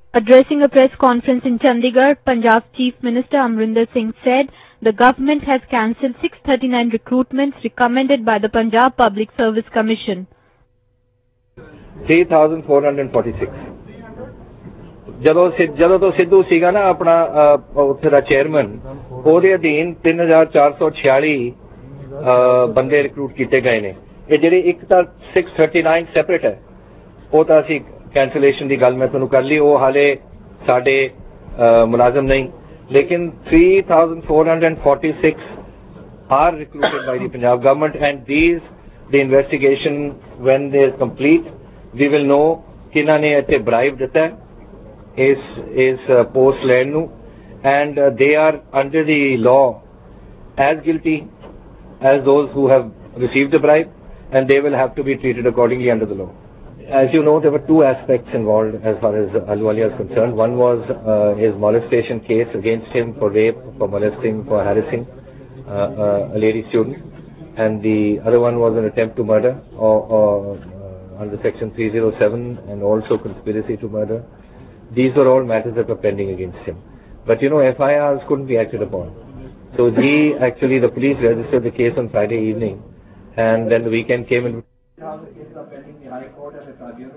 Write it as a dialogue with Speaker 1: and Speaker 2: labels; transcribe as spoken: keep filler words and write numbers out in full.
Speaker 1: Addressing a press conference in Chandigarh, Punjab Chief Minister Amrinder Singh said the government has cancelled six hundred thirty-nine recruitments recommended by the Punjab Public Service Commission.
Speaker 2: three thousand four hundred forty-six. ਜਦੋਂ ਜਦੋਂ ਤੋਂ ਸਿੱਧੂ ਸੀਗਾ ਨਾ ਆਪਣਾ ਉੱਥੇ ਦਾ chairman, ਉਹਦੇ ਅਧੀਨ ਤਿੰਨ ਹਜ਼ਾਰ ਚਾਰ ਸੌ ਛਿਆਲੀ ਬੰਦੇ ਰਿਕਰੂਟ ਕੀਤੇ ਗਏ ਨੇ। ਇਹ ਜਿਹੜੇ ਇੱਕ ਤਾਂ ਸਿਕਸ ਥਰਟੀ ਨਾਈਨ ਸੈਪਰੇਟ ਹੈ, ਉਹ ਤਾਂ ਅਸੀਂ ਕੈਂਸਲੇਸ਼ਨ ਦੀ ਗੱਲ ਮੈਂ ਤੁਹਾਨੂੰ ਕਰ ਲਈ, ਉਹ ਹਾਲੇ ਸਾਡੇ ਮੁਲਾਜ਼ਮ ਨਹੀਂ, ਲੇਕਿਨ three thousand four hundred forty-six are recruited by the Punjab government, and these the investigation when they are complete we will know ਕਿਹਨਾਂ ਨੇ ਇੱਥੇ bribe ਦਿੱਤਾ ਹੈ ਇਸ ਇਸ post ਲੈਣ ਨੂੰ, and uh, they are under the law as guilty as those who have received the bribe, and they will have to be treated accordingly under the law. As you know, there were two aspects involved as far as Ahluwalia is concerned. One was uh, his molestation case against him for rape, for molesting, for harassing uh, uh, a lady student, and the other one was an attempt to murder or, or uh, under section three oh seven, and also conspiracy to murder. These were all matters that were pending against him. But you know, F I Rs couldn't be acted upon. So he actually, the police registered the case on Friday evening, and then the weekend came in. Cases are pending in the High Court and the Tribunal.